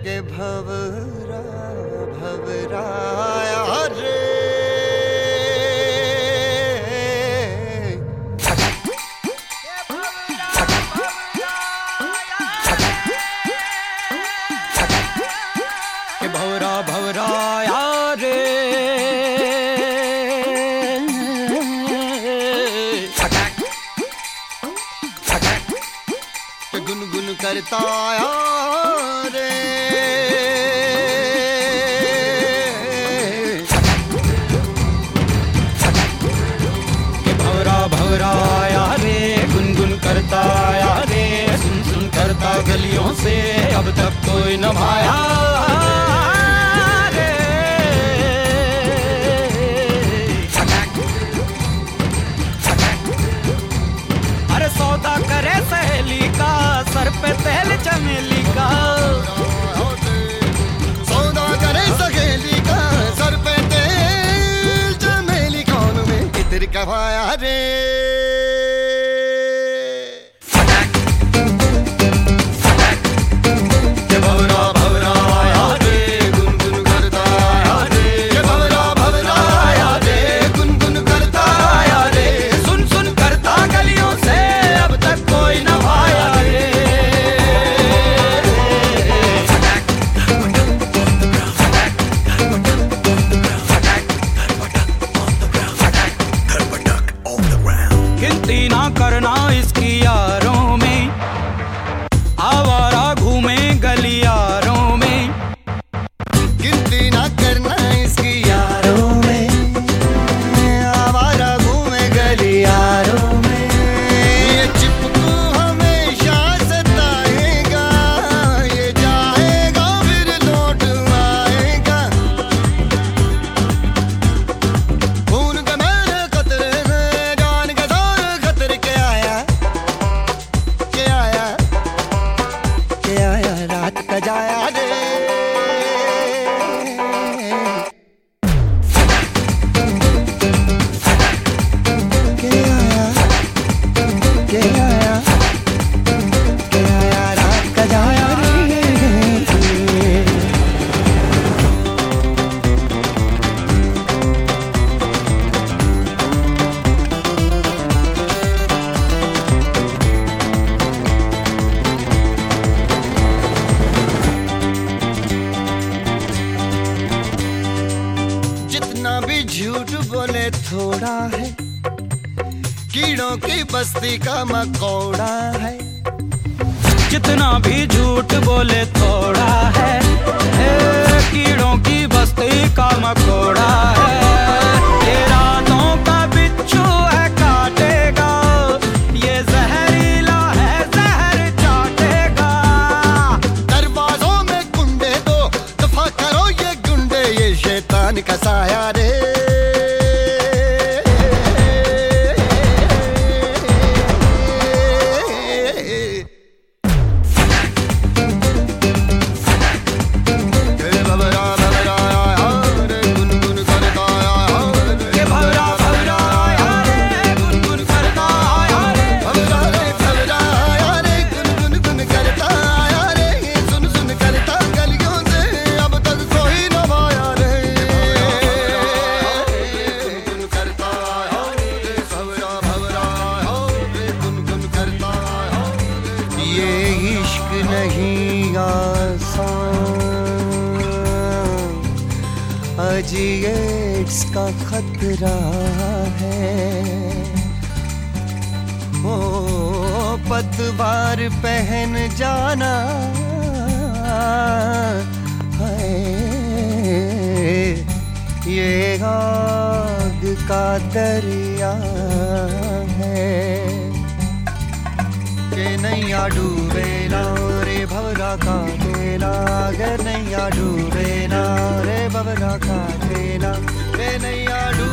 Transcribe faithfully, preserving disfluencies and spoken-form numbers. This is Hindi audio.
के भवरा भवराया रे भवरा भवराया रे गुनगुन करता आया रे भवरा भवराया रे गुनगुन करता आया रे सुन सुन करता गलियों से अब तक कोई न भाया सौदा करे सहेली का सर पे तेल चमेली का सौदा करे सहेली का सर पे तेल चमेली कौन में किधर कमाया रे ना करना इसकी यारों में आवारा घूमे गलियारों में गिनती ना करना इसकी यारों में आवारा घूमे गलियारों में ये चिपकू हमेशा सताएगा ये जाएगा फिर लौट आएगा खून का मेरे कतरे में जान का रात का जाया रे के आया के आया के आया रात का जाया रे भी झूठ बोले थोड़ा है कीड़ों की बस्ती का मकोड़ा है जितना भी झूठ बोले थोड़ा है कीड़ों की बस्ती का मकोड़ा है ये रातों का बिच्छू है काटेगा ये जहरीला है जहर चाटेगा दरवाजों में गुंडे दो दफा करो ये गुंडे ये शैतान का साया रे नहीं आसान अजी एड्स का खतरा है ओ पतवार पहन जाना है ये आग का दरिया है के नैया डूबे ना रे भवरा का देना गे नैया डूबे ना रे भवरा का देना के नैया डूबे